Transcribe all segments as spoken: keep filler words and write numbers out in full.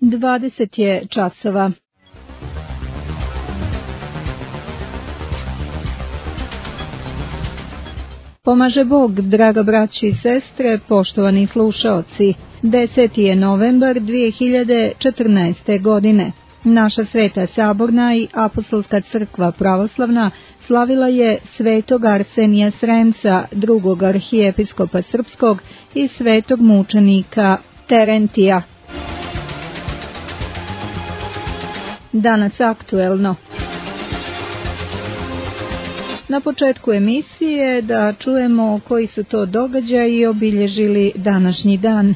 dvadeset je časova. Pomaže Bog, draga braći i sestre, poštovani slušaoci. deseti je novembar dvije hiljade četrnaeste. godine. Naša Sveta Saborna i Apostolska crkva pravoslavna slavila je svetog Arsenija Sremca, drugog arhijepiskopa srpskog i svetog mučenika Terentija. Danas aktuelno. Na početku emisije da čujemo koji su to događaji obilježili današnji dan.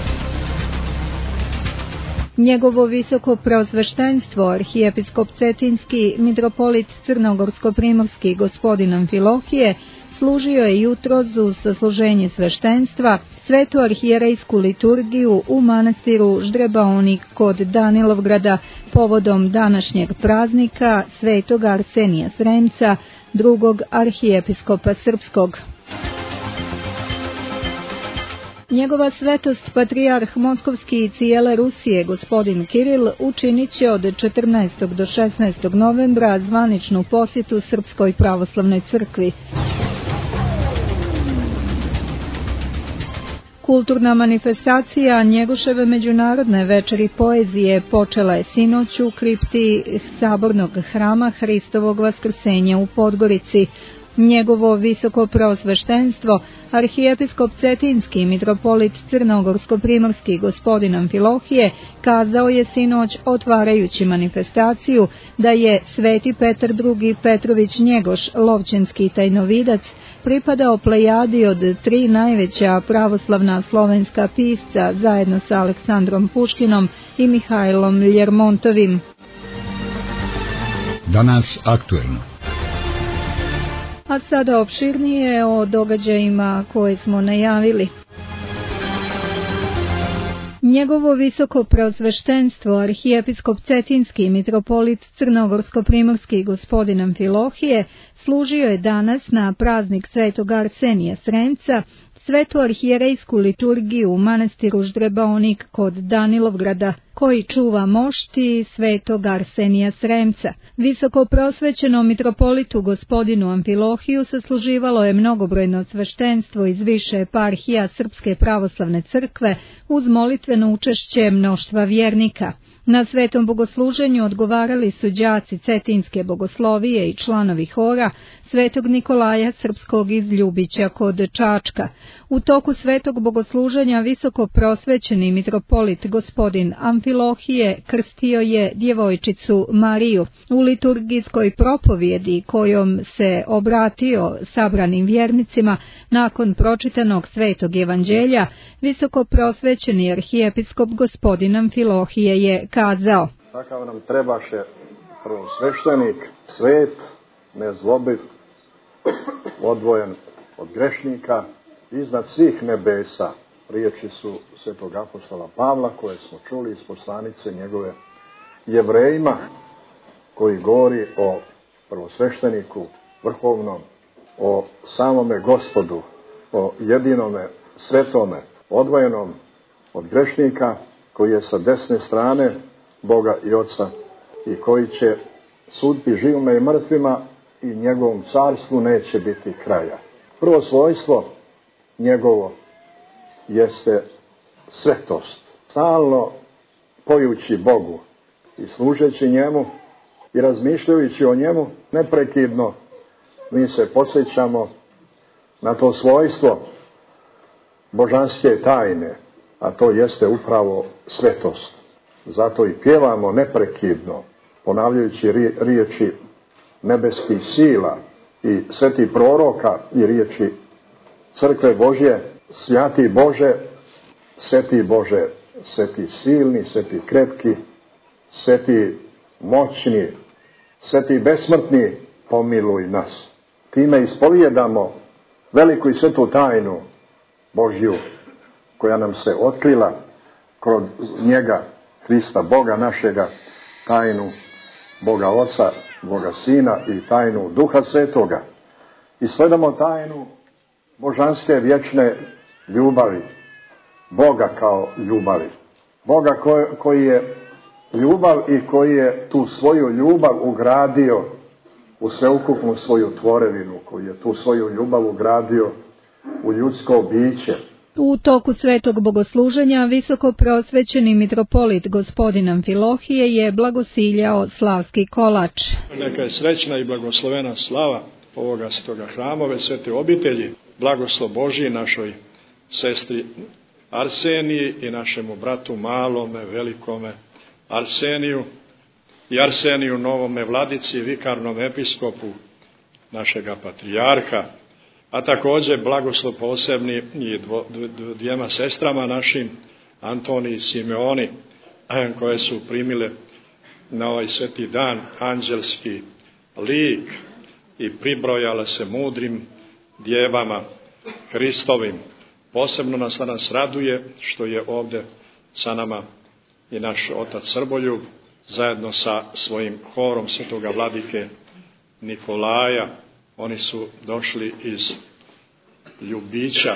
Njegovo visoko preosveštenstvo, arhijepiskop Cetinski, mitropolit Crnogorsko-primorski gospodin Amfilohije, služio je jutros uz sasluženje sveštenstva svetu arhijerejsku liturgiju u manastiru Ždrebaonik kod Danilovgrada povodom današnjeg praznika svetog Arsenija Sremca, drugog arhijepiskopa srpskog. Njegova svetost patrijarh Moskovski i cijele Rusije gospodin Kiril učinit će od četrnaestog do šesnaestog novembra zvaničnu posjetu Srpskoj pravoslavnoj crkvi. Kulturna manifestacija Njegoševe međunarodne večeri poezije počela je sinoć u kripti Sabornog hrama Hristovog vaskrsenja u Podgorici. Njegovo visoko preosveštenstvo, arhijepiskop Cetinski, mitropolit Crnogorsko-primorski gospodin Amfilohije, kazao je sinoć otvarajući manifestaciju da je sveti Petar drugi Petrović Njegoš, lovćenski tajnovidac, pripadao plejadi od tri najveća pravoslavna slovenska pisca zajedno sa Aleksandrom Puškinom i Mihajlom Ljermontovim. Danas aktuelno. A sada opširnije o događajima koje smo najavili. Njegovo visoko preosveštenstvo, arhijepiskop Cetinski, mitropolit Crnogorsko-primorski gospodin Amfilohije, služio je danas na praznik svetog Arsenija Sremca svetu arhijerejsku liturgiju u manastiru Ždrebaonik kod Danilovgrada, koji čuva mošti svetog Arsenija Sremca. Visoko prosvećenom mitropolitu gospodinu Amfilohiju sasluživalo je mnogobrojno sveštenstvo iz više eparhija Srpske pravoslavne crkve uz molitveno učešće mnoštva vjernika. Na svetom bogosluženju odgovarali su đaci Cetinske bogoslovije i članovi hora svetog Nikolaja Srpskog iz Ljubića kod Čačka. U toku svetog bogosluženja visoko prosvećeni mitropolit gospodin Amfilohije krstio je djevojčicu Mariju. U liturgijskoj propovjedi kojom se obratio sabranim vjernicima nakon pročitanog svetog evanđelja, visoko prosvećeni arhijepiskop gospodin Amfilohije je kazao: Takav nam trebaše prvosveštenik, svet, nezlobiv, odvojen od grešnika, iznad svih nebesa. Riječi su svetog apostola Pavla koje smo čuli iz poslanice njegove Jevrejima, koji govori o prvosvešteniku vrhovnom, o samome Gospodu, o jedinome svetome, odvojenom od grešnika, koji je sa desne strane Boga i Oca i koji će suditi živima i mrtvima i njegovom carstvu neće biti kraja. Prvo svojstvo njegovo jeste svetost. Stalno pojući Bogu i služeći njemu i razmišljajući o njemu neprekidno mi se podsjećamo na to svojstvo božanske tajne, a to jeste upravo svetost. Zato i pjevamo neprekidno, ponavljajući riječi nebeskih sila i svetih proroka i riječi crkve Božje: Svjati Bože, sveti Bože, sveti silni, sveti krepki, sveti moćni, sveti besmrtni, pomiluj nas. Time ispovjedamo veliku i svetu tajnu Božju, koja nam se otkrila kroz njega, Hrista Boga našega, tajnu Boga Oca, Boga Sina i tajnu Duha Svetoga. I sledamo tajnu božanske vječne ljubavi, Boga kao ljubavi. Boga koji je ljubav i koji je tu svoju ljubav ugradio u sveukupnu svoju tvorevinu, koji je tu svoju ljubav ugradio u ljudsko biće. U toku svetog bogosluženja visoko prosvećeni mitropolit gospodin Amfilohije je blagosiljao slavski kolač. Neka je srećna i blagoslovena slava ovoga svetoga hrama, ove svete obitelji, blagoslov Božji našoj sestri Arseniji i našemu bratu malome, velikome Arseniju i Arseniju novome vladici, vikarnom episkopu našega patrijarha, a također blagoslov posebni i dvo, dv, dvijema sestrama našim, Antoniji i Simeoni, koje su primile na ovaj sveti dan anđelski lik i pribrojale se mudrim djevama Hristovim. Posebno nas danas raduje što je ovdje sa nama i naš otac Srboljub, zajedno sa svojim horom svetoga vladike Nikolaja. Oni su došli iz Ljubića,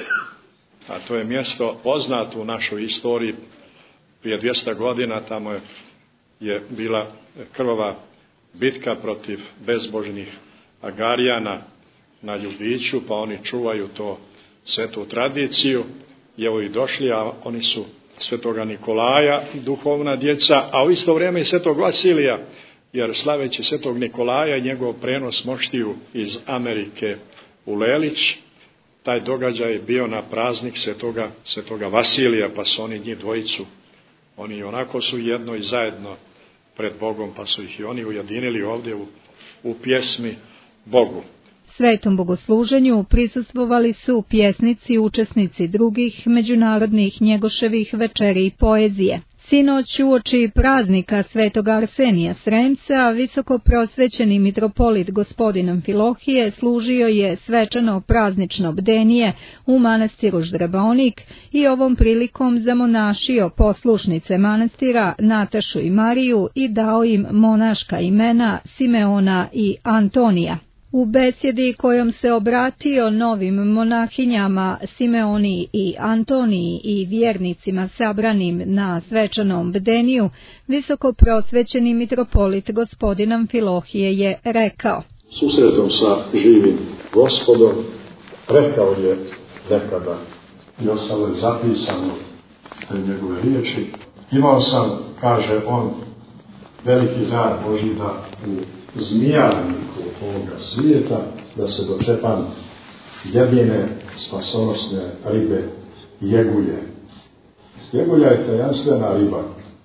a to je mjesto poznato u našoj istoriji. Prije dvjesto godina tamo je, je bila krvava bitka protiv bezbožnih Agarijana na Ljubiću, pa oni čuvaju to svetu tradiciju. I evo i došli, a oni su svetoga Nikolaja, duhovna djeca, a u isto vrijeme i svetog Vasilija, jer slaveći svetog Nikolaja i njegov prenos moštiju iz Amerike u Lelić, taj događaj je bio na praznik svetoga, svetoga Vasilija, pa su oni njih dvojicu, oni onako su jedno i zajedno pred Bogom, pa su ih i oni ujedinili ovdje u, u pjesmi Bogu. Svetom bogosluženju prisustvovali su pjesnici, učesnici drugih međunarodnih Njegoševih večeri i poezije. Sinoć uoči praznika svetog Arsenija Sremca, visoko prosvećeni mitropolit gospodin Amfilohije služio je svečano praznično bdenije u manastiru Ždrabonik i ovom prilikom zamonašio poslušnice manastira Natašu i Mariju i dao im monaška imena Simeona i Antonija. U besjedi kojom se obratio novim monahinjama Simeoni i Antoniji i vjernicima sabranim na svečanom bdeniju, visoko prosvećeni mitropolit gospodin Amfilohije je rekao: Susretom sa živim Gospodom, rekao je nekada, i ostalo je zapisano te njegove riječi, imao sam, kaže on, veliki dar Božji da u zmijarniku ovoga svijeta da se dočepam jedine spasonosne ribe jegulje. Jegulja je tajanstvena riba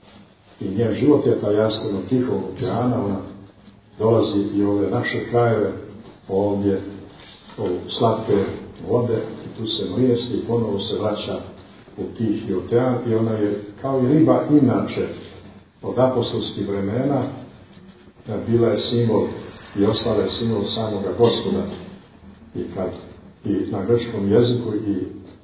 i njen život je tajanstveno Tihog okeana. Ona dolazi i ove naše krajeve ovdje u slatke vode i tu se mrijesti i ponovo se vraća u Tihi okean i ona je kao i riba inače od apostolskih vremena bila je simbol i ostala je simbol samoga Gospoda. I kad i na grčkom jeziku i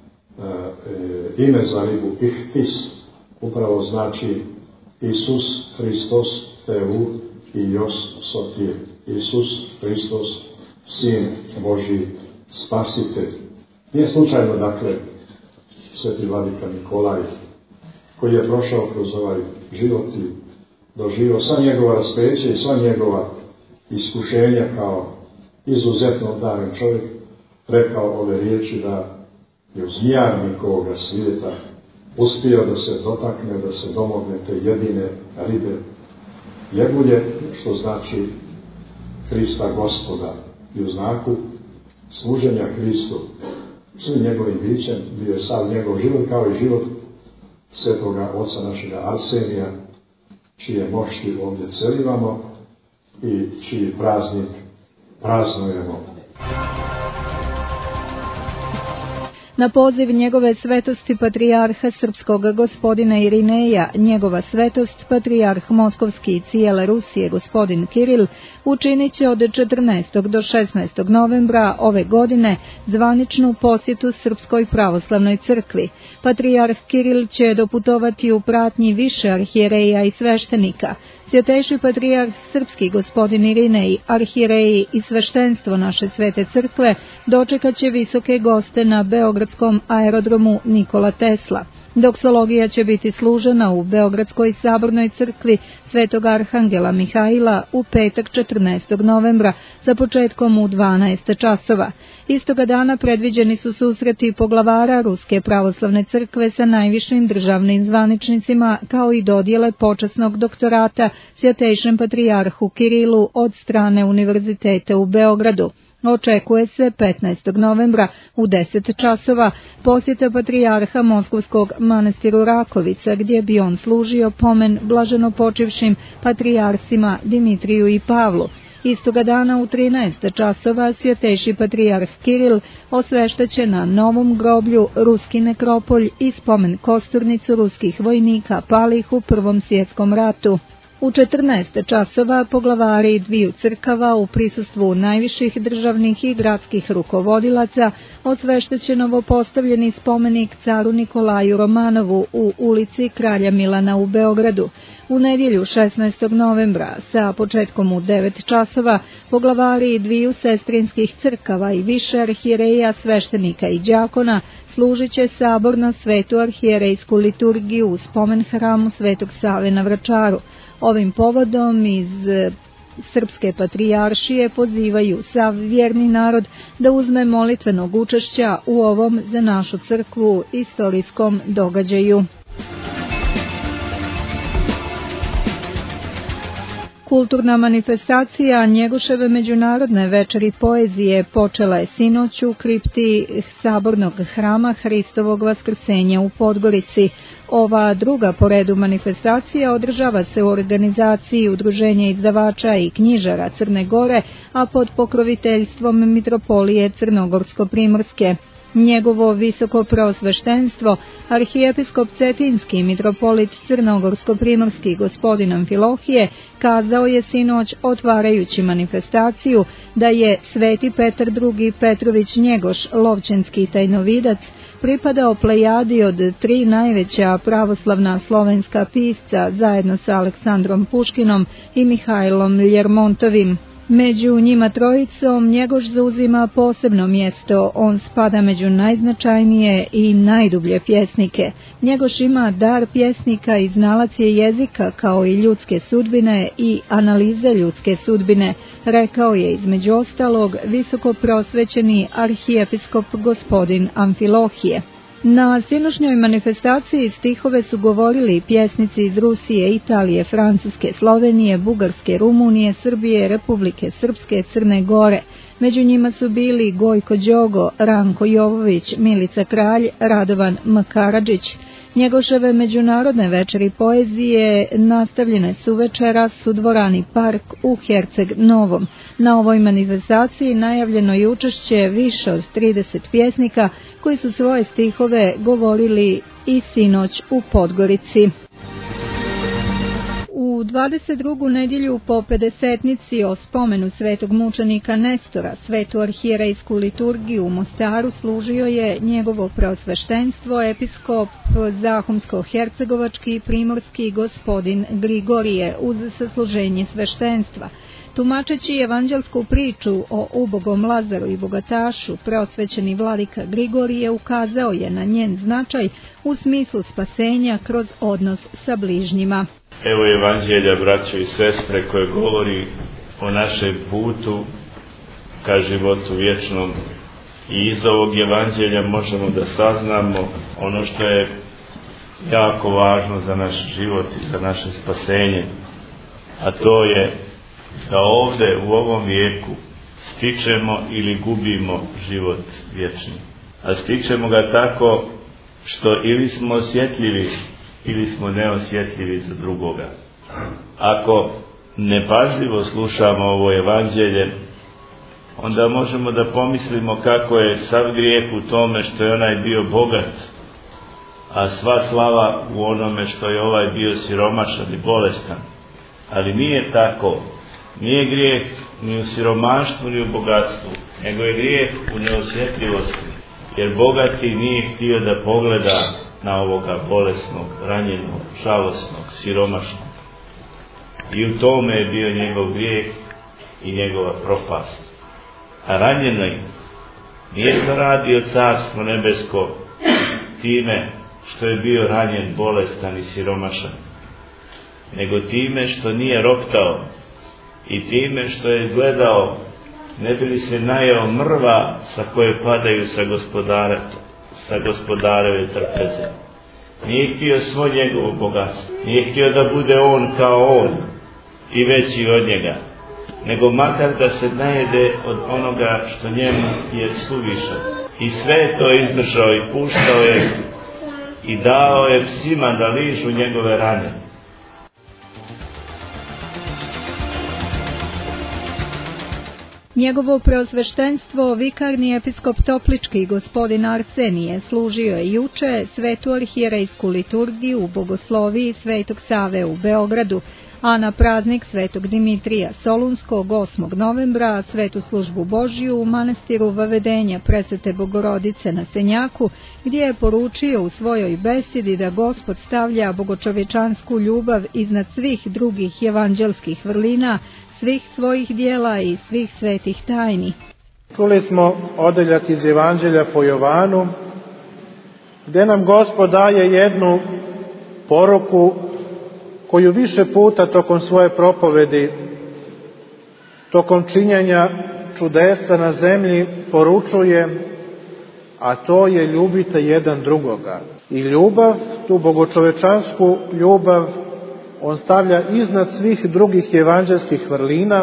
e, ime za ribu ihtis upravo znači Isus Hristos Teu i Jos Sotir. Isus Hristos, Sin Božji, Spasitelj. Nije slučajno, dakle, sveti vladika Nikolaj, koji je prošao kroz ovaj život i doživio sva njegova raspeće i sva njegova iskušenja kao izuzetno obdaren čovjek, rekao ove riječi da je u zmijarniku ovoga svijeta uspio da se dotakne, da se domogne te jedine ribe jegulje, što znači Hrista Gospoda. I u znaku služenja Hristu svim njegovim bićem bio je sav njegov život, kao i život svetoga oca našega Arsenija, čije mošti ovdje celivamo i čiji praznik praznujemo. Na poziv njegove svetosti patrijarha srpskog gospodina Irineja, njegova svetost patrijarh Moskovski i cijele Rusije gospodin Kiril učinit će od četrnaestog do šesnaestog novembra ove godine zvaničnu posjetu Srpskoj pravoslavnoj crkvi. Patrijarh Kiril će doputovati u pratnji više arhijereja i sveštenika. Svjetejši patrijarh srpski gospodin Irinej, arhijereji i sveštenstvo naše svete crkve dočekat će visoke goste na beogradskom aerodromu Nikola Tesla. Doksologija će biti služena u Beogradskoj sabornoj crkvi Svetog Arhangela Mihaila u petak četrnaestog novembra za početkom u dvanaest časova. Istoga dana predviđeni su susreti poglavara Ruske pravoslavne crkve sa najvišim državnim zvaničnicima, kao i dodjele počasnog doktorata Svjetejšem patrijarhu Kirilu od strane Univerziteta u Beogradu. Očekuje se petnaestog novembra u deset časova posjeta patrijarha Moskovskog manastiru Rakovica, gdje bi on služio pomen blaženo počivšim patrijarhima Dimitriju i Pavlu. Istoga dana u trinaest časova Svjetejši patrijarh Kiril osveštaće na novom groblju ruski nekropolj i spomen kosturnicu ruskih vojnika palih u Prvom svjetskom ratu. U četrnaest časova poglavari dviju crkava u prisustvu najviših državnih i gradskih rukovodilaca osveštaće novopostavljeni spomenik caru Nikolaju Romanovu u ulici Kralja Milana u Beogradu. U nedjelju šesnaestog novembra sa početkom u devet časova poglavari dviju sestrinskih crkava i više arhijereja, sveštenika i đakona služit će saborno svetu arhijerejsku liturgiju u spomen hramu Svetog Save na Vračaru. Ovim povodom iz Srpske patrijaršije pozivaju sav vjerni narod da uzme molitvenog učešća u ovom za našu crkvu istorijskom događaju. Kulturna manifestacija Njegoševe međunarodne večeri poezije počela je sinoć u kripti sabornog hrama Hristovog vaskrsenja u Podgorici. Ova druga po redu manifestacija održava se u organizaciji Udruženja izdavača i knjižara Crne Gore, a pod pokroviteljstvom Mitropolije Crnogorsko-Primorske. Njegovo visoko preosveštenstvo, arhijepiskop Cetinski mitropolit Crnogorsko-Primorski gospodin Amfilohije, kazao je sinoć otvarajući manifestaciju da je Sveti Petar drugi Petrović Njegoš, lovćenski tajnovidac, pripadao plejadi od tri najveća pravoslavna slovenska pisca zajedno sa Aleksandrom Puškinom i Mihajlom Ljermontovim. Među njima trojicom Njegoš zauzima posebno mjesto, on spada među najznačajnije i najdublje pjesnike. Njegoš ima dar pjesnika i znalac je jezika kao i ljudske sudbine i analize ljudske sudbine, rekao je između ostalog visoko prosvećeni arhijepiskop gospodin Amfilohije. Na sinošnjoj manifestaciji stihove su govorili pjesnici iz Rusije, Italije, Francuske, Slovenije, Bugarske, Rumunije, Srbije, Republike Srpske, Crne Gore. Među njima su bili Gojko Đogo, Ranko Jovović, Milica Kralj, Radovan M. Karadžić. Njegoševe međunarodne večeri poezije nastavljene su večeras u dvorani Park u Herceg Novom. Na ovoj manifestaciji najavljeno je učešće više od trideset pjesnika koji su svoje stihove govorili i sinoć u Podgorici. U dvadeset drugu nedjelju po pedesetnici o spomenu svetog mučenika Nestora, svetu arhijerejsku liturgiju u Mostaru služio je njegovo preosveštenstvo episkop Zahumsko-hercegovački i primorski gospodin Grigorije uz sasluženje sveštenstva. Tumačeći evanđelsku priču o ubogom Lazaru i bogatašu, preosvećeni vladika Grigorije ukazao je na njen značaj u smislu spasenja kroz odnos sa bližnjima. Evo evanđelja, braćo i sestre, koje govori o našem putu ka životu vječnom. I iz ovog evanđelja možemo da saznamo ono što je jako važno za naš život i za naše spasenje. A to je da ovdje u ovom vijeku stičemo ili gubimo život vječni. A stičemo ga tako što ili smo osjetljivi ili smo neosjetljivi za drugoga. Ako nepažljivo slušamo ovo evanđelje, onda možemo da pomislimo kako je sav grijeh u tome što je onaj bio bogat, a sva slava u onome što je ovaj bio siromašan i bolestan. Ali nije tako. Nije grijeh ni u siromaštvu ni u bogatstvu, nego je grijeh u neosjetljivosti. Jer bogati nije htio da pogleda na ovoga bolesnog, ranjenog, žalosnog, siromašnog. I u tome je bio njegov grijeh i njegova propast. A ranjeni nije zaradio carstvo nebesko time što je bio ranjen, bolestan i siromašan, nego time što nije roptao i time što je gledao ne bi li se najeo mrva sa koje padaju sa gospodare, sa gospodareve trpeze. Nije htio svo njegovo bogatstvo, nije htio da bude on kao on i veći od njega, nego makar da se najede od onoga što njemu je suvišno. I sve je to izdržao i puštao je i dao je psima da ližu njegove rane. Njegovo preosveštenstvo, vikarni episkop Toplički gospodin Arsenije, služio je juče svetu arhijerejsku liturgiju u bogosloviji Svetog Save u Beogradu, a na praznik Svetog Dimitrija Solunskog osmog novembra svetu službu Božju u manastiru Vavedenja Presvete Bogorodice na Senjaku, gdje je poručio u svojoj besedi da Gospod stavlja bogočovječansku ljubav iznad svih drugih evanđelskih vrlina, svih svojih dijela i svih svetih tajni. Čuli smo odeljak iz Evanđelja po Jovanu, gdje nam Gospod daje jednu poruku koju više puta tokom svoje propovedi, tokom činjenja čudesa na zemlji poručuje, a to je ljubite jedan drugoga. I ljubav, tu bogočovečansku ljubav, on stavlja iznad svih drugih evanđelskih vrlina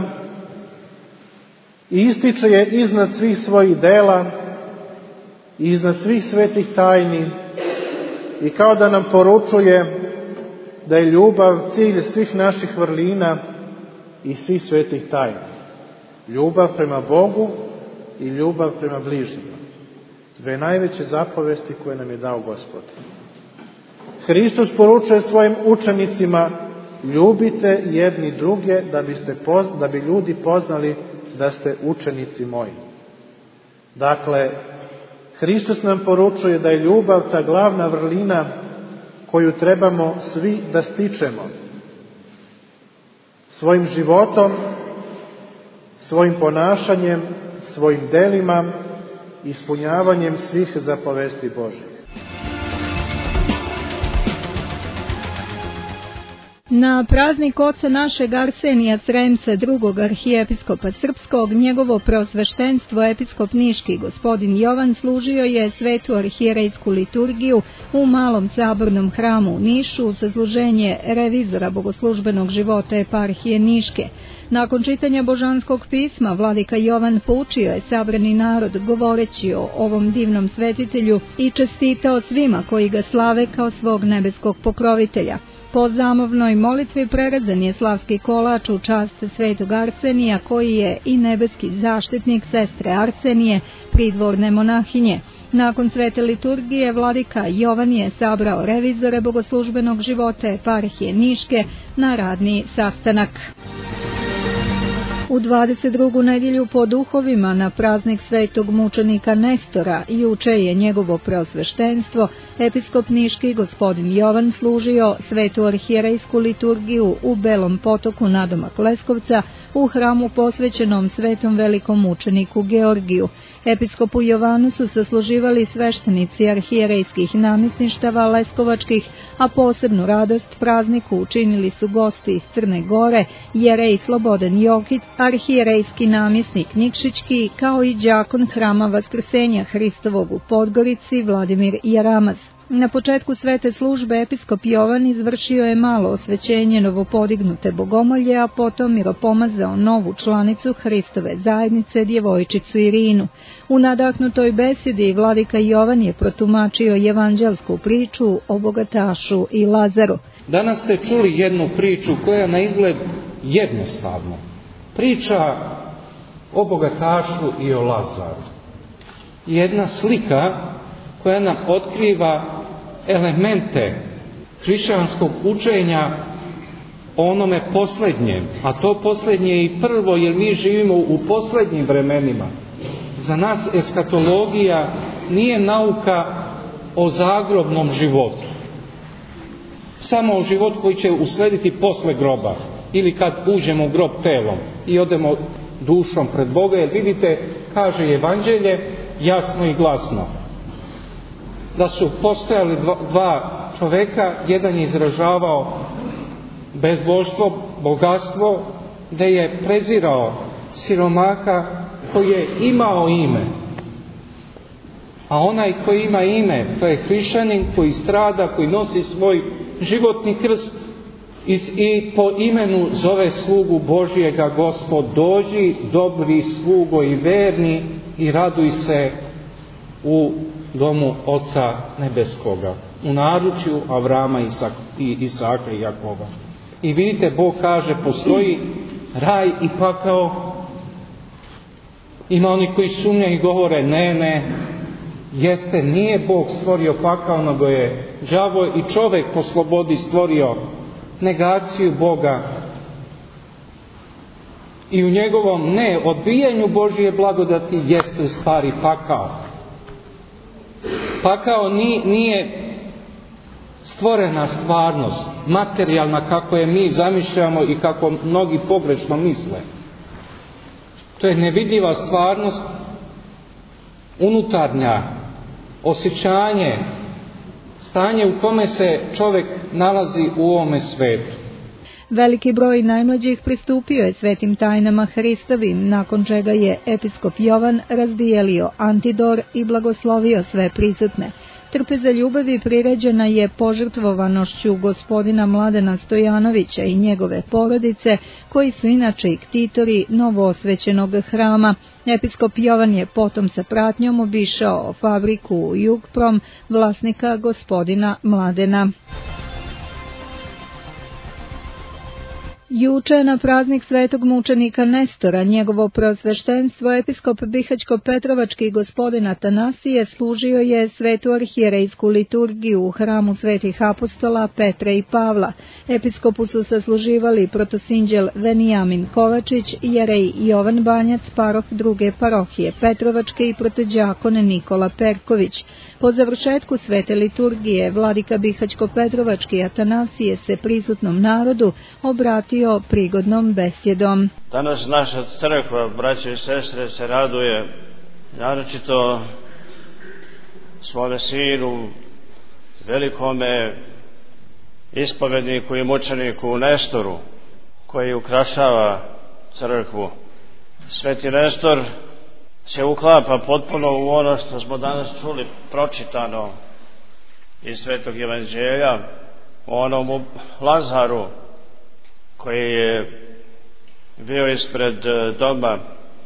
i ističe je iznad svih svojih dela i iznad svih svetih tajni i kao da nam poručuje da je ljubav cilj svih naših vrlina i svih svetih tajni. Ljubav prema Bogu i ljubav prema bližnjima. Dve najveće zapovesti koje nam je dao Gospod. Hristos poručuje svojim učenicima: ljubite jedni druge da, biste poz, da bi ljudi poznali da ste učenici moji. Dakle, Hristos nam poručuje da je ljubav ta glavna vrlina koju trebamo svi da stičemo. Svojim životom, svojim ponašanjem, svojim delima, ispunjavanjem svih zapovesti Božjih. Na praznik oca našeg Arsenija Cremca, drugog arhijepiskopa srpskog, njegovo preosveštenstvo episkop niški gospodin Jovan služio je svetu arhijerejsku liturgiju u malom sabornom hramu u Nišu sa služenje revizora bogoslužbenog života eparhije Niške. Nakon čitanja božanskog pisma, vladika Jovan poučio je sabrani narod govoreći o ovom divnom svetitelju i čestitao svima koji ga slave kao svog nebeskog pokrovitelja. Po zamovnoj molitvi prerezan je slavski kolač u čast svetog Arsenija, koji je i nebeski zaštitnik sestre Arsenije, pridvorne monahinje. Nakon svete liturgije, vladika Jovan je sabrao revizore bogoslužbenog života eparhije Niške na radni sastanak. U dvadeset drugu nedjelju po duhovima na praznik svetog mučenika Nestora juče je njegovo preosveštenstvo episkop niški gospodin Jovan služio svetu arhijerejsku liturgiju u Belom potoku nadomak Leskovca u hramu posvećenom svetom velikom mučeniku Georgiju. Episkopu Jovanu su sasluživali sveštenici arhijerejskih namjesništava leskovačkih, a posebnu radost prazniku učinili su gosti iz Crne Gore, jerej Slobodan Jokić, arhijerejski namjesnik Nikšićki, kao i đakon hrama Vaskrsenja Hristovog u Podgorici Vladimir Jaramaz. Na početku svete službe episkop Jovan izvršio je malo osvećenje novopodignute bogomolje, a potom miropomazao novu članicu Hristove zajednice, djevojčicu Irinu. U nadahnutoj besedi vladika Jovan je protumačio evanđelsku priču o bogatašu i Lazaru. Danas ste čuli jednu priču koja na izgled jednostavna. Priča o bogatašu i o Lazaru. Jedna slika koja nam otkriva elemente hrišćanskog učenja o onome posljednjem, a to posljednje je i prvo, jer mi živimo u posljednjim vremenima. Za nas eskatologija nije nauka o zagrobnom životu, samo o životu koji će uslediti posle groba ili kad uđemo u grob telom i odemo dušom pred Boga, jer vidite, kaže Evanđelje jasno i glasno: da su postojali dva, dva čoveka, jedan je izražavao bezbožstvo, bogatstvo, da je prezirao siromaha koji je imao ime. A onaj koji ima ime, to je hrišćanin koji strada, koji nosi svoj životni krst i, i po imenu zove slugu Božjega: Gospod, dođi, dobri slugo i verni, i raduj se u domu Oca Nebeskoga, u naručju Avrama, i Isaka i Jakova. I vidite, Bog kaže, postoji raj i pakao. Ima oni koji sumnjaju i govore: ne, ne, jeste, nije Bog stvorio pakao, nego je đavo i čovjek po slobodi stvorio negaciju Boga. I u njegovom ne odbijanju Božje blagodati jeste u stvari pakao. Pakao nije stvorena stvarnost, materijalna kako je mi zamišljamo i kako mnogi pogrešno misle. To je nevidljiva stvarnost, unutarnja, osjećanje, stanje u kome se čovjek nalazi u ovome svetu. Veliki broj najmlađih pristupio je svetim tajnama Hristovim, nakon čega je episkop Jovan razdijelio antidor i blagoslovio sve prisutne. Trpeza ljubavi priređena je požrtvovanošću gospodina Mladena Stojanovića i njegove porodice, koji su inače i ktitori novoosvećenog hrama. Episkop Jovan je potom sa pratnjom obišao fabriku Jugprom, vlasnika gospodina Mladena. Juče na praznik svetog mučenika Nestora, njegovo preosveštenstvo episkop Bihaćko-Petrovački gospodin Atanasije služio je svetu arhijerejsku liturgiju u hramu svetih apostola Petra i Pavla. Episkopu su sasluživali protosinđel Venijamin Kovačić, jerej Jovan Banjac, paroh druge parohije Petrovačke, i protođakon Nikola Perković. Po završetku svete liturgije vladika Bihaćko-Petrovački Atanasije se prisutnom narodu obratio prigodnom besjedom. Danas naša crkva, braće i sestre, se raduje naročito svome sinu, velikome ispovedniku i mučeniku Nestoru, koji ukrašava crkvu. Sveti Nestor se uklapa potpuno u ono što smo danas čuli pročitano iz Svetog Evanđelja, o onom Lazaru koji je bio ispred doma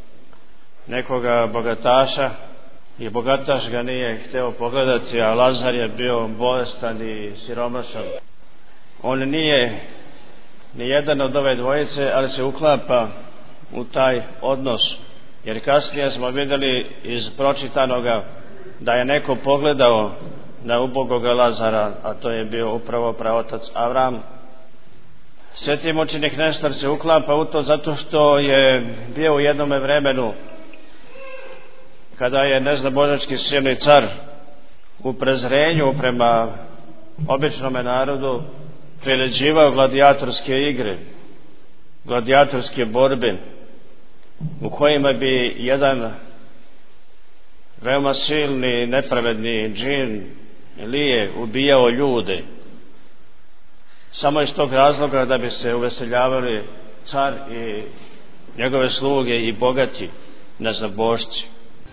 nekoga bogataša i bogataš ga nije hteo pogledati, a Lazar je bio bolestan i siromašan. On nije ni jedan od ove dvojice, ali se uklapa u taj odnos, jer kasnije smo vidjeli iz pročitanoga da je neko pogledao na ubogoga Lazara, a to je bio upravo praotac Avram. Sveti mučenik Nestor se uklapa u to zato što je bio u jednome vremenu kada je neznabožački silni car u prezrenju prema običnome narodu priređivao gladijatorske igre, gladijatorske borbe, u kojima bi jedan veoma silni, nepravedni džin Lije ubijao ljude, samo iz tog razloga da bi se uveseljavali car i njegove sluge i bogati neznabošci.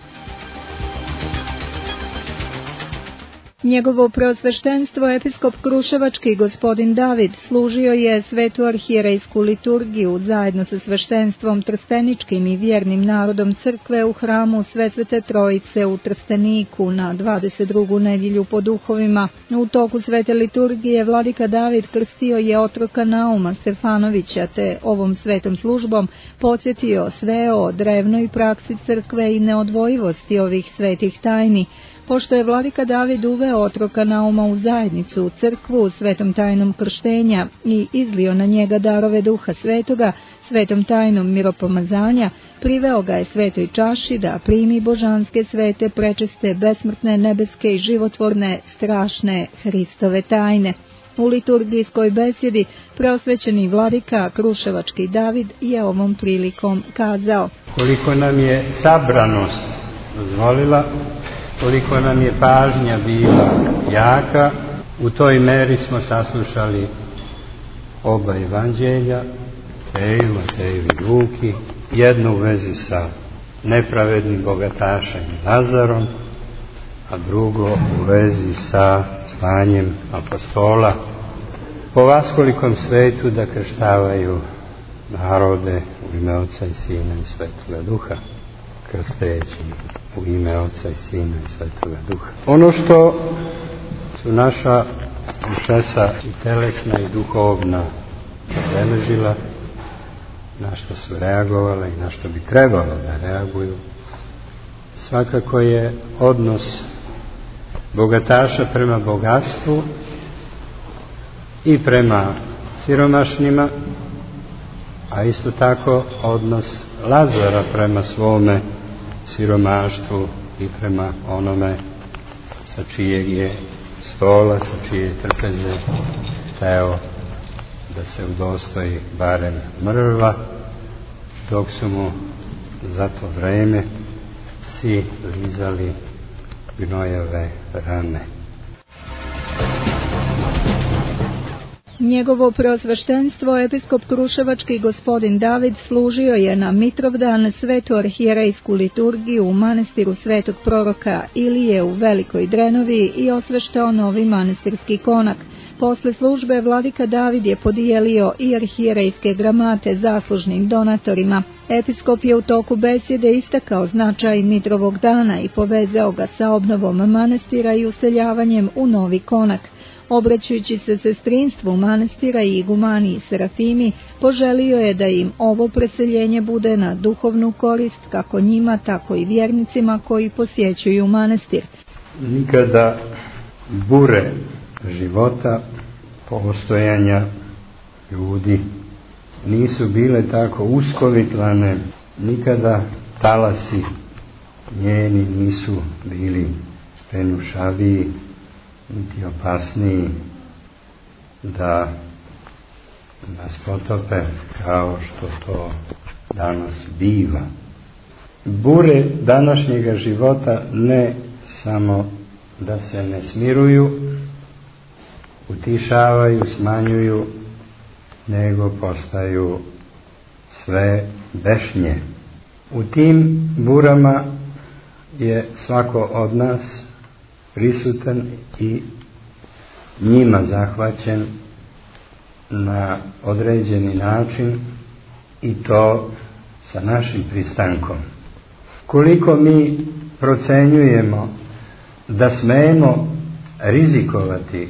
Njegovo preosveštenstvo episkop Kruševački gospodin David služio je svetu arhijerejsku liturgiju zajedno sa sveštenstvom trsteničkim i vjernim narodom crkve u hramu Svesvete Trojice u Trsteniku na dvadeset drugu nedjelju po duhovima. U toku svete liturgije vladika David krstio je otroka Nauma Stefanovića, te ovom svetom službom podsjetio sve o drevnoj praksi crkve i neodvojivosti ovih svetih tajni. Pošto je vladika David uveo otroka Nauma u zajednicu, u crkvu, svetom tajnom krštenja i izlio na njega darove Duha Svetoga, svetom tajnom miropomazanja, priveo ga je svetoj čaši da primi božanske, svete, prečiste, besmrtne, nebeske i životvorne, strašne Hristove tajne. U liturgijskoj besjedi preosvećeni vladika Kruševački David je ovom prilikom kazao: koliko nam je sabranost dozvolila koliko nam je pažnja bila jaka, u toj meri smo saslušali oba evanđelja, Mateju, Mateju i Luki, jednu u vezi sa nepravednim bogatašem i Lazarom, a drugo u vezi sa slanjem apostola po vaskolikom svetu da krštavaju narode u ime Oca i Sina i Svetoga Duha, krsteći u ime Oca i Sina i Svetoga Duha. Ono što su naša učesa i telesna i duhovna zabeležila, na što su reagovala i na što bi trebalo da reaguju, svakako je odnos bogataša prema bogatstvu i prema siromašnima, a isto tako odnos Lazara prema svome siromaštvu i prema onome sa čijeg je stola, sa čije trpeze hteo da se udostoji barem mrva, dok su mu za to vreme psi lizali gnojeve rane. Njegovo preosveštenstvo episkop Kruševački gospodin David služio je na Mitrovdan svetu arhijerejsku liturgiju u manastiru svetog proroka Ilije u Velikoj Drenovi i osveštao novi manastirski konak. Posle službe vladika David je podijelio i arhijerejske gramate zaslužnim donatorima. Episkop je u toku besjede istakao značaj Mitrovog dana i povezao ga sa obnovom manastira i useljavanjem u novi konak. Obraćajući se sestrinstvu manastira i igumaniji Serafimi, poželio je da im ovo preseljenje bude na duhovnu korist kako njima, tako i vjernicima koji posjećuju manastir. Nikada bure života, postojanja ljudi nisu bile tako uskovitlane, nikada talasi njeni nisu bili penušaviji niti opasniji da nas potope kao što to danas biva. Bure današnjega života ne samo da se ne smiruju, utišavaju, smanjuju, nego postaju sve bešnje. U tim burama je svako od nas prisutan i njima zahvaćen na određeni način i to sa našim pristankom. Koliko mi procenjujemo da smemo rizikovati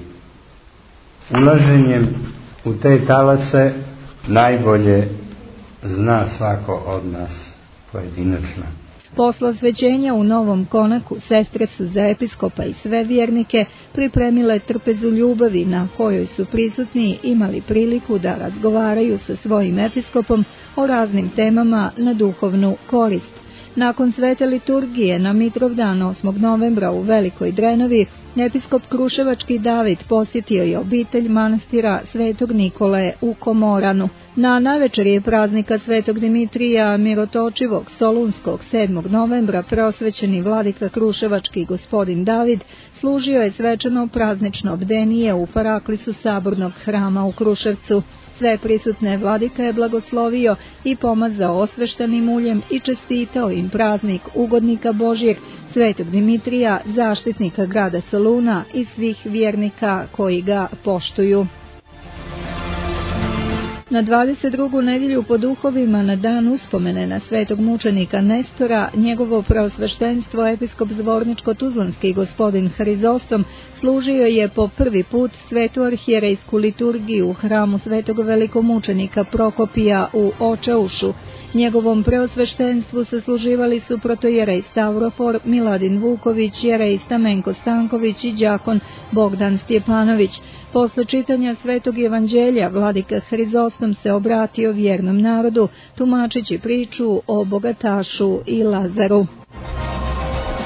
ulaženjem u te talase, najbolje zna svako od nas pojedinačno. Posle osvećenja u novom konaku sestre su za episkopa i sve vjernike pripremile trpezu ljubavi na kojoj su prisutni imali priliku da razgovaraju sa svojim episkopom o raznim temama na duhovnu korist. Nakon svete liturgije na Mitrovdan osmog novembra u Velikoj Drenovi, episkop Kruševački David posjetio je obitelj manastira Svetog Nikole u Komoranu. Na navečerje praznika Svetog Dimitrija Mirotočivog Solunskog sedmog novembra preosvećeni vladika Kruševački gospodin David služio je svečano praznično bdenije u paraklisu Sabornog hrama u Kruševcu. Sve prisutne vladika je blagoslovio i pomazao osveštanim uljem i čestitao im praznik ugodnika Božjeg, Svetog Dimitrija, zaštitnika grada Soluna i svih vjernika koji ga poštuju. Na dvadeset drugu nedjelju po duhovima na dan uspomene na svetog mučenika Nestora, njegovo preosveštenstvo episkop Zvorničko-Tuzlanski gospodin Hrizostom služio je po prvi put svetu arhijerejsku liturgiju u hramu svetog velikomučenika Prokopija u Očeušu. Njegovom preosveštenstvu sasluživali su protojerej Stavrofor, Miladin Vuković, jerej Stamenko Stanković i đakon Bogdan Stjepanović. Posle čitanja svetog evanđelja, vladika Hrizostom se obratio vjernom narodu, tumačeći priču o bogatašu i Lazaru.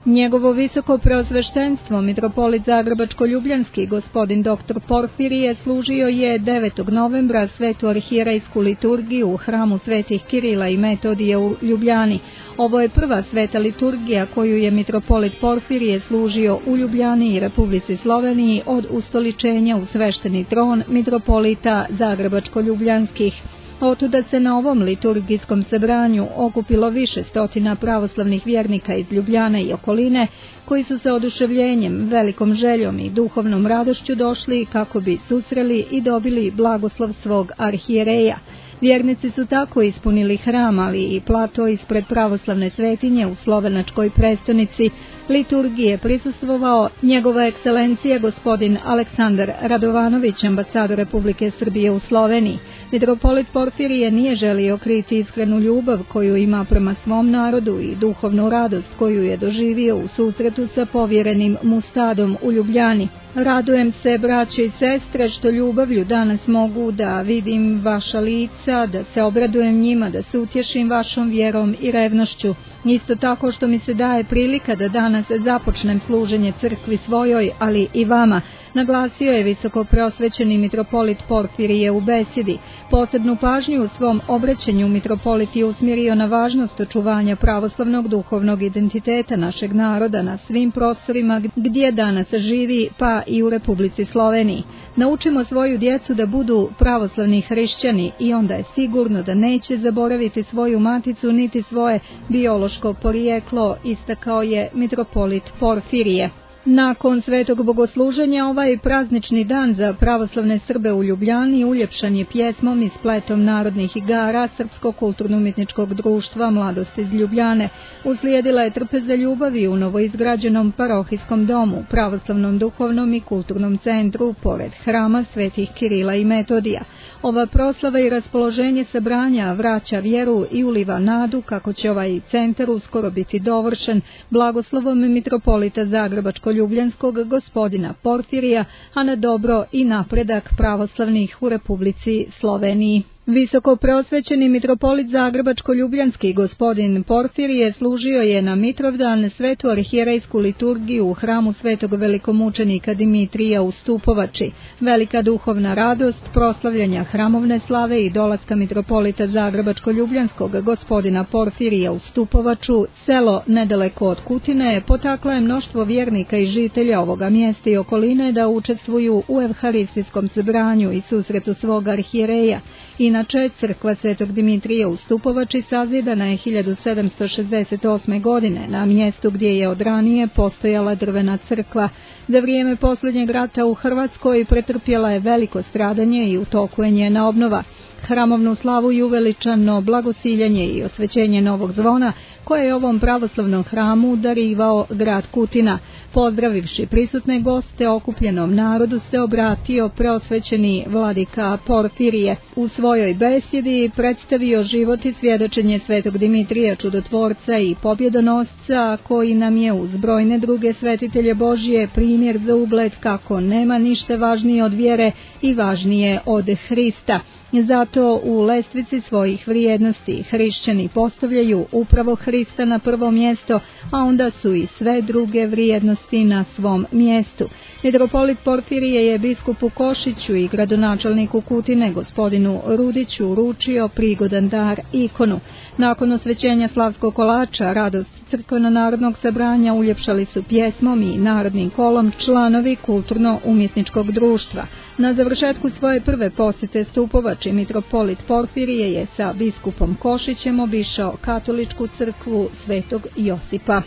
Njegovo visoko preosveštenstvo, mitropolit Zagrebačko-ljubljanski, gospodin doktor Porfirije, služio je devetog novembra svetu arhijerejsku liturgiju u hramu svetih Kirila i Metodija u Ljubljani. Ovo je prva sveta liturgija koju je mitropolit Porfirije služio u Ljubljani i Republici Sloveniji od ustoličenja u svešteni tron mitropolita Zagrebačko-ljubljanskih. Otuda se na ovom liturgijskom sabranju okupilo više stotina pravoslavnih vjernika iz Ljubljane i okoline, koji su sa oduševljenjem, velikom željom i duhovnom radošću došli kako bi susreli i dobili blagoslov svog arhijereja. Vjernici su tako ispunili hram, ali i plato ispred pravoslavne svetinje u slovenačkoj prestonici. Liturgiji je prisustvovao njegova ekscelencija gospodin Aleksandar Radovanović, ambasador Republike Srbije u Sloveniji. Mitropolit Porfirije nije želio kriti iskrenu ljubav koju ima prema svom narodu i duhovnu radost koju je doživio u susretu sa povjerenim mu stadom u Ljubljani. Radujem se, braće i sestre, što ljubavlju danas mogu da vidim vaša lica, da se obradujem njima, da se utješim vašom vjerom i revnošću. Isto tako što mi se daje prilika da danas započnem služenje crkvi svojoj, ali i vama, naglasio je visoko preosvećeni mitropolit Porfirije u besjedi. Posebnu pažnju u svom obraćanju mitropolit je usmjerio na važnost očuvanja pravoslavnog duhovnog identiteta našeg naroda na svim prostorima gdje danas živi, pa i u Republici Sloveniji. Naučimo svoju djecu da budu pravoslavni hrišćani i onda je sigurno da neće zaboraviti svoju maticu niti svoje biološko porijeklo, istakao je mitropolit Porfirije. Nakon svetog bogosluženja ovaj praznični dan za pravoslavne Srbe u Ljubljani uljepšan je pjesmom i spletom narodnih igara Srpskog kulturno-umjetničkog društva Mladost iz Ljubljane. Uslijedila je trpeza ljubavi u novoizgrađenom parohijskom domu, pravoslavnom duhovnom i kulturnom centru, pored hrama svetih Kirila i Metodija. Ova proslava i raspoloženje sabranja vraća vjeru i uliva nadu kako će ovaj centar uskoro biti dovršen blagoslovom mitropolita Zagrebačko-ljubljanskog gospodina Porfirija, a na dobro i napredak pravoslavnih u Republici Sloveniji. Visoko preosvećeni mitropolit Zagrebačko-ljubljanski gospodin Porfirije služio je na Mitrovdan svetu arhijerejsku liturgiju u hramu svetog velikomučenika Dimitrija u Stupovači. Velika duhovna radost proslavljanja hramovne slave i dolaska mitropolita Zagrebačko-ljubljanskog gospodina Porfirija u Stupovaču, selo nedaleko od Kutine, potakla je mnoštvo vjernika i žitelja ovoga mjesta i okoline da učestvuju u evharistijskom sabranju i susretu svog arhijereja. Inače, crkva svetog Dimitrija u Stupovači sazidana je hiljadu sedamsto šezdeset osme. godine na mjestu gdje je od ranije postojala drvena crkva. Za vrijeme posljednjeg rata u Hrvatskoj pretrpjela je veliko stradanje i u toku je njena obnova. Hramovnu slavu i uveličano blagosiljanje i osvećenje novog zvona koje je ovom pravoslavnom hramu darivao grad Kutina. Pozdravivši prisutne goste okupljenom narodu se obratio preosvećeni vladika Porfirije. U svojoj besjedi predstavio život i svjedočenje svetog Dimitrija čudotvorca i pobjedonosca koji nam je uz brojne druge svetitelje Božije primjer za ugled kako nema ništa važnije od vjere i važnije od Hrista. Zato u lestvici svojih vrijednosti hrišćani postavljaju upravo Hrista na prvo mjesto, a onda su i sve druge vrijednosti na svom mjestu. Mitropolit Porfirije je biskupu Košiću i gradonačelniku Kutine gospodinu Rudiću uručio prigodan dar ikonu. Nakon osvećenja slavskog kolača, radost crkveno-narodnog sabranja uljepšali su pjesmom i narodnim kolom članovi kulturno-umjetničkog društva. Na završetku svoje prve posjete Stupovači mitropolit Porfirije je sa biskupom Košićem obišao katoličku crkvu svetog Josipa.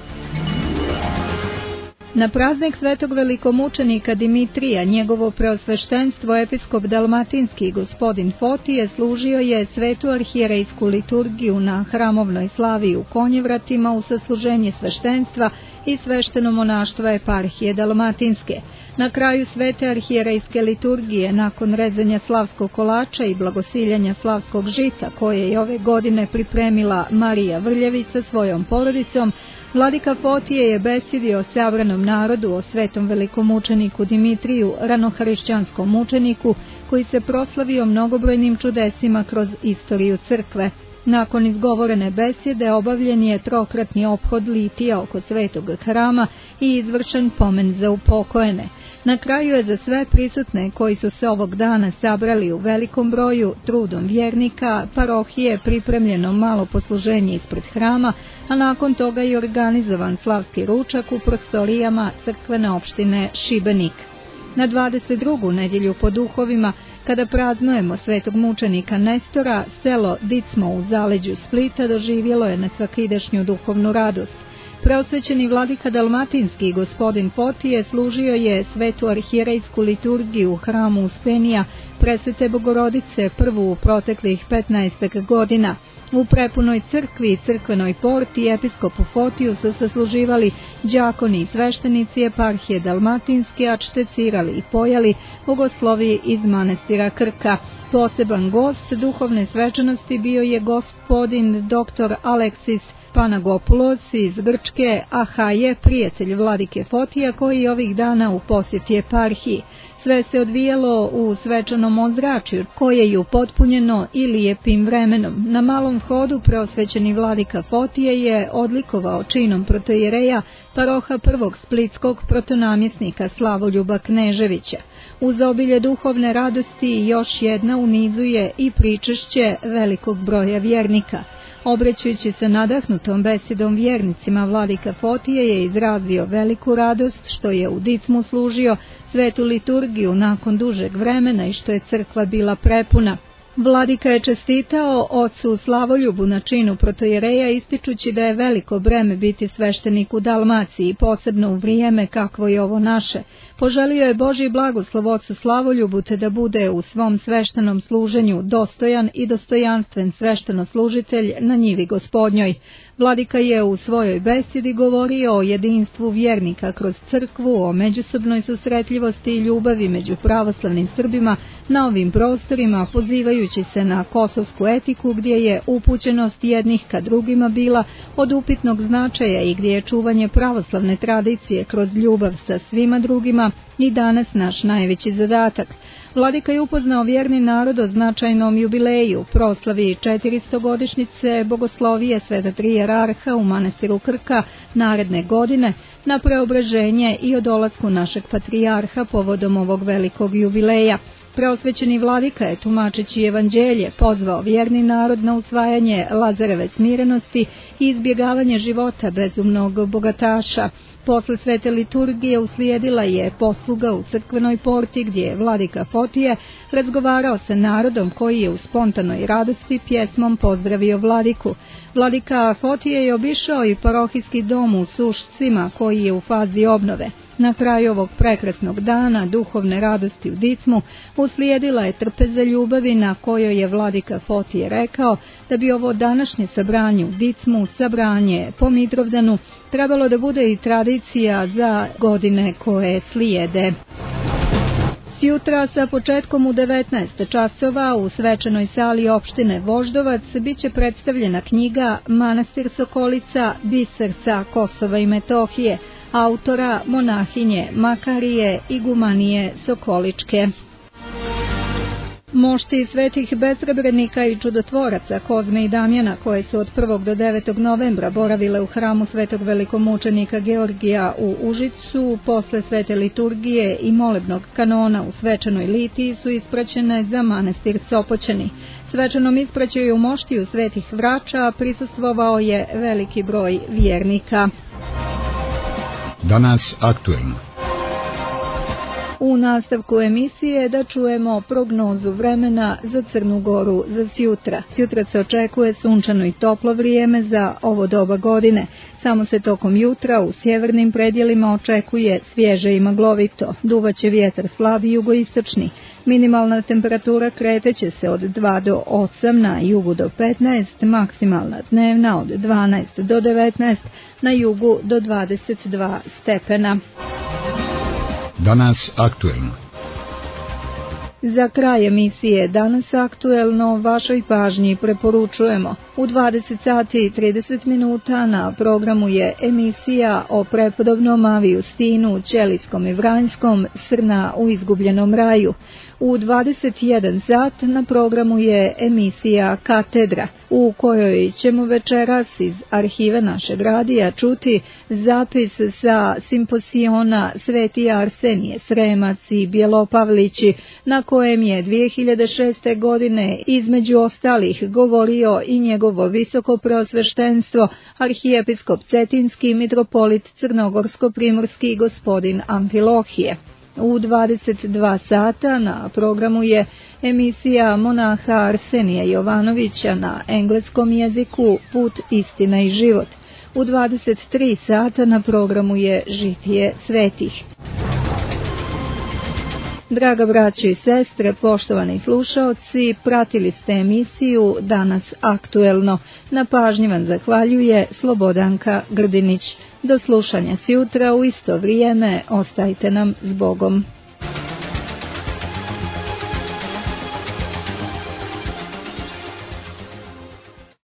Na praznik svetog velikomučenika Dimitrija njegovo preosveštenstvo episkop dalmatinski gospodin Fotije služio je svetu arhijerejsku liturgiju na hramovnoj slavi u Konjevratima u sasluženje sveštenstva i svešteno monaštva eparhije dalmatinske. Na kraju svete arhijerejske liturgije, nakon rezanja slavskog kolača i blagosiljanja slavskog žita koje je ove godine pripremila Marija Vrljević sa svojom porodicom, vladika Fotije je besjedio sabranom narodu o svetom velikomučeniku Dimitriju, ranohrišćanskom mučeniku koji se proslavio mnogobrojnim čudesima kroz istoriju crkve. Nakon izgovorene besjede obavljen je trokratni ophod litija oko Svetog hrama i izvršen pomen za upokojene. Na kraju je za sve prisutne koji su se ovog dana sabrali u velikom broju trudom vjernika parohije pripremljeno malo posluženje ispred hrama, a nakon toga i organizovan slavski ručak u prostorijama crkvene opštine Šibenik. Na dvadeset drugu nedjelju po duhovima, kada praznujemo svetog mučenika Nestora, selo Dicmo u zaleđu Splita doživjelo je nesvakidašnju duhovnu radost. Preosvećeni vladika Dalmatinski gospodin Fotije služio je svetu arhijerejsku liturgiju u hramu Uspenija Presvete Bogorodice prvu u proteklih petnaest godina. U prepunoj crkvi i crkvenoj porti episkopu Fotiju su sasluživali đakoni i sveštenici eparhije Dalmatinske, a čtecirali i pojali bogoslovi iz manastira Krka. Poseban gost duhovne svečanosti bio je gospodin doktor Aleksis Panagopoulos iz Grčke, Ahaje, prijatelj vladike Fotija koji ovih dana u posjeti eparhiji. Sve se odvijalo u svečanom ozračju koje je upotpunjeno i lijepim vremenom. Na malom hodu preosvećeni vladika Fotije je odlikovao činom protoijereja paroha prvog splitskog protonamjesnika Slavoljuba Kneževića. Uz obilje duhovne radosti još jedna u nizu je i pričešće velikog broja vjernika. Obraćajući se nadahnutom besedom vjernicima, vladika Fotije je izrazio veliku radost što je u Dicmu služio svetu liturgiju nakon dužeg vremena i što je crkva bila prepuna. Vladika je čestitao ocu Slavoljubu na činu protoijereja, ističući da je veliko breme biti sveštenik u Dalmaciji, posebno u vrijeme kakvo je ovo naše. Poželio je Božji blagoslov ocu Slavoljubu te da bude u svom sveštenom služenju dostojan i dostojanstven sveštenoslужitelj na njivi Gospodnjoj. Vladika je u svojoj besedi govorio o jedinstvu vjernika kroz crkvu, o međusobnoj susretljivosti i ljubavi među pravoslavnim Srbima na ovim prostorima, pozivajući se na kosovsku etiku gdje je upućenost jednih ka drugima bila od upitnog značaja i gdje je čuvanje pravoslavne tradicije kroz ljubav sa svima drugima i danas naš najveći zadatak. Vladika je upoznao vjerni narod o značajnom jubileju, proslavi četiristogodišnjice bogoslovije Sveta Tri jerarha u manastiru Krka naredne godine, na preobraženje i o dolasku našeg patrijarha povodom ovog velikog jubileja. Preosvećeni vladika je, tumačeći evanđelje, pozvao vjerni narod na usvajanje Lazareve smirenosti i izbjegavanje života bezumnog bogataša. Posle svete liturgije uslijedila je posluga u crkvenoj porti gdje je vladika Fotije razgovarao sa narodom koji je u spontanoj radosti pjesmom pozdravio vladiku. Vladika Fotije je obišao i parohijski dom u Sušcima koji je u fazi obnove. Na kraju ovog prekrasnog dana duhovne radosti u Dicmu uslijedila je trpeza ljubavi na kojoj je vladika Fotije rekao da bi ovo današnje sabranje u Dicmu, sabranje po Mitrovdanu, trebalo da bude i tradicija za godine koje slijede. Sjutra sa početkom u devetnaest časova u svečanoj sali opštine Voždovac biće predstavljena knjiga Manastir Sokolica, biser sa Kosova i Metohije, autora monahinje Makarije Igumanije Sokoličke. Mošti svetih besrebrenika i čudotvoraca Kozme i Damjana, koje su od prvog do devetog novembra boravile u hramu svetog velikomučenika Georgija u Užicu, posle svete liturgije i molebnog kanona u svečanoj litiji su ispraćene za manastir Sopoćani. Svečanom ispraćaju u moštiju svetih vrača prisustvovao je veliki broj vjernika. Danas aktuelno. U nastavku emisije da čujemo prognozu vremena za Crnu Goru za sjutra. Sjutra se očekuje sunčano i toplo vrijeme za ovo doba godine. Samo se tokom jutra u sjevernim predjelima očekuje svježe i maglovito. Duvaće vjetar slab i jugoistočni. Minimalna temperatura kreteće se od dva do osam, na jugu do petnaest, maksimalna dnevna od dvanaest do devetnaest, na jugu do dvadeset dva stepena. Danas aktuelno. Za kraj emisije Danas aktuelno vašoj pažnji preporučujemo. U dvadeset sati i trideset minuta na programu je emisija o prepodobnom Avijustinu, Ćelijskom i Vranjskom, Srna u izgubljenom raju. U dvadeset jedan sat na programu je emisija Katedra. u kojoj ćemo večeras iz arhive našeg radija čuti zapis sa simposiona Sveti Arsenije Sremac i Bjelopavlići, na kojem je dvije hiljade šeste. godine između ostalih govorio i njegovo visoko preosveštenstvo, arhijepiskop Cetinski mitropolit Crnogorsko-primorski gospodin Amfilohije. U dvadeset dva sata na programu je emisija monaha Arsenija Jovanovića na engleskom jeziku Put, istina i život. U dvadeset tri sata na programu je Žitije svetih. Draga braćo i sestre, poštovani slušaoci, pratili ste emisiju Danas aktuelno. Na pažnji vam zahvaljuje Slobodanka Grdinić. Do slušanja sjutra u isto vrijeme, ostajte nam s Bogom.